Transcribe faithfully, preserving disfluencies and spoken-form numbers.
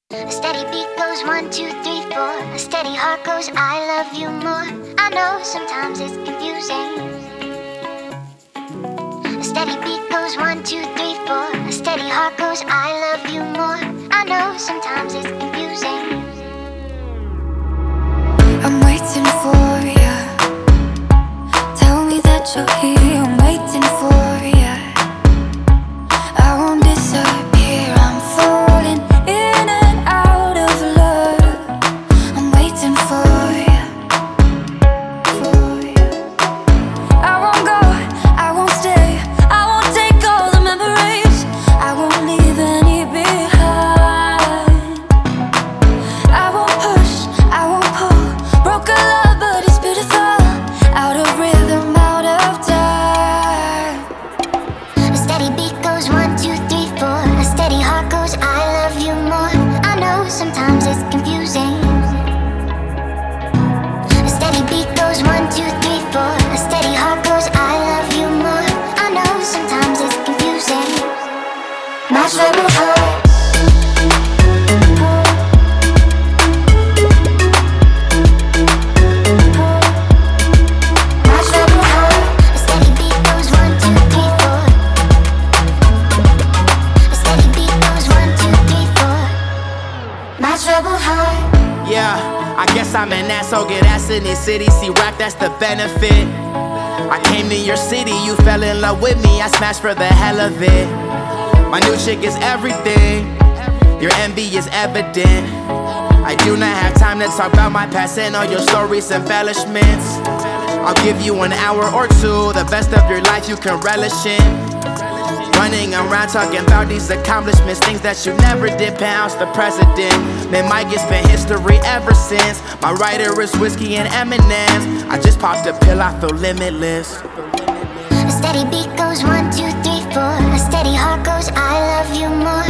A steady beat goes one, two, three, four. A steady heart goes, I love you more. I know sometimes it's confusing. A steady beat goes one, two, three, four. A steady heart goes, I love you more. I know sometimes it's confusing. I'm waiting for ya. Tell me that you're here. I'm waiting for ya. I won't disappear. I'm falling in and out of love. I'm waiting for ya. For ya. I won't go. I won't stay. I won't take all the memories. I won't leave any behind. I won't push. I won't pull. Broken love, but it's beautiful. Out of rhythm, out of time. A steady beat goes one, two, three, four. A steady heart goes, I love you more. I know sometimes it's confusing. A steady beat goes one, two, three, four. A steady heart goes, I love you more. I know sometimes it's confusing. My trouble heart. My trouble heart. A steady beat goes one, two, three, four. A steady beat goes one, two, three, four. My trouble heart. Yeah, I guess I'm an asshole, get ass in this city. See rap, that's the benefit. I came to your city, you fell in love with me. I smashed for the hell of it. My new chick is everything. Your envy is evident. I do not have time to talk about my past and all your stories, embellishments. I'll give you an hour or two, the best of your life you can relish in. Running around talking about these accomplishments, things that you never did, penthouse the president. Man, Mike has been history ever since. My writer is whiskey and M and M's. I just popped a pill, I feel limitless. A steady beat goes one, two, three, four. A steady heart goes, I love you more.